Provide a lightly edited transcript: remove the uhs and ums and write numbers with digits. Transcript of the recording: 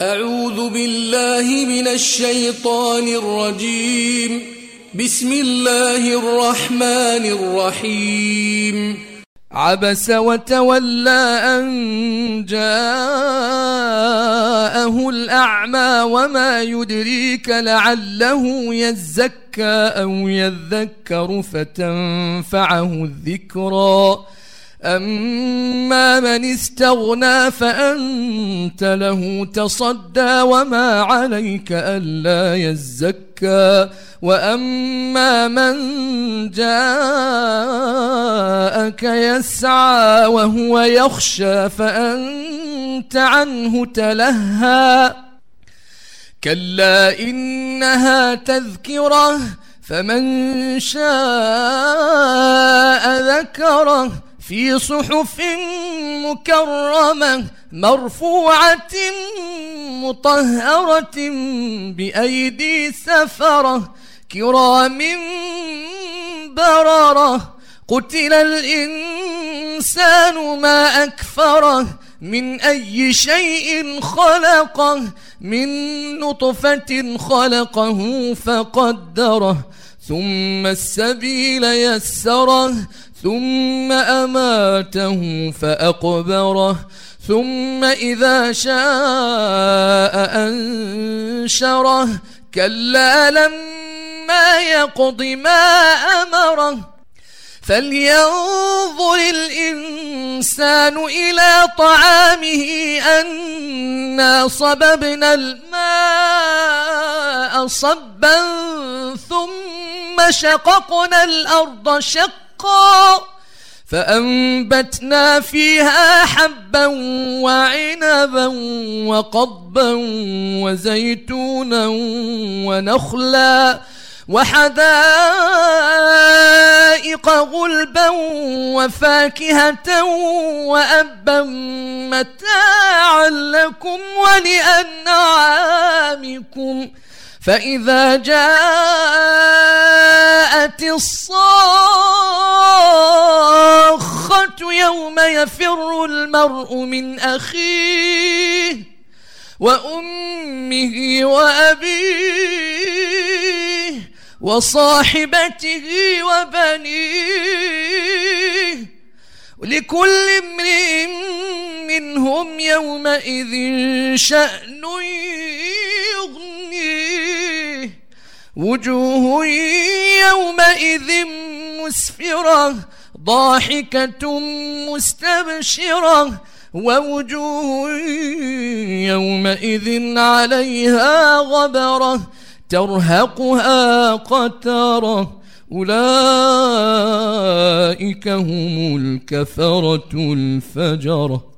أعوذ بالله من الشيطان الرجيم. بسم الله الرحمن الرحيم. عبس وتولى أن جاءه الأعمى وما يدريك لعله يزكى أو يذكر فتنفعه الذكرى. أما من استغنى فأنت له تصدى وما عليك ألا يزكى. وأما من جاءك يسعى وهو يخشى فأنت عنه تلهى. كلا إنها تذكرة فمن شاء ذكره في صحف مكرمة مرفوعة مطهرة بأيدي سفرة كرام بررة. قتل الإنسان ما أكفره من أي شيء خلقه من نطفة خلقه فقدره ثم السبيل يسره ثم أماته فأقبره ثم إذا شاء أنشره. كلا لما يقض ما أمره فلينظر الإنسان إلى طعامه أنا صببنا الماء صبا ثم شققنا الأرض شقا فأنبتنا فيها حبا وعنبا وقضبا وزيتونا ونخلا وحدائق غلبا وفاكهة وأبا متاعا لكم ولأنعامكم. فإذا جاءت الصاخة يوم يفر المرء من أخيه وأمه وأبيه وصاحبته وبنيه ولكل امرئ منهم يومئذ شأن يغنيه. وجوه يومئذ مسفرة ضاحكة مستبشرة ووجوه يومئذ عليها غبرة ترهقها قترة. أولئك هم الكفرة الفجرة.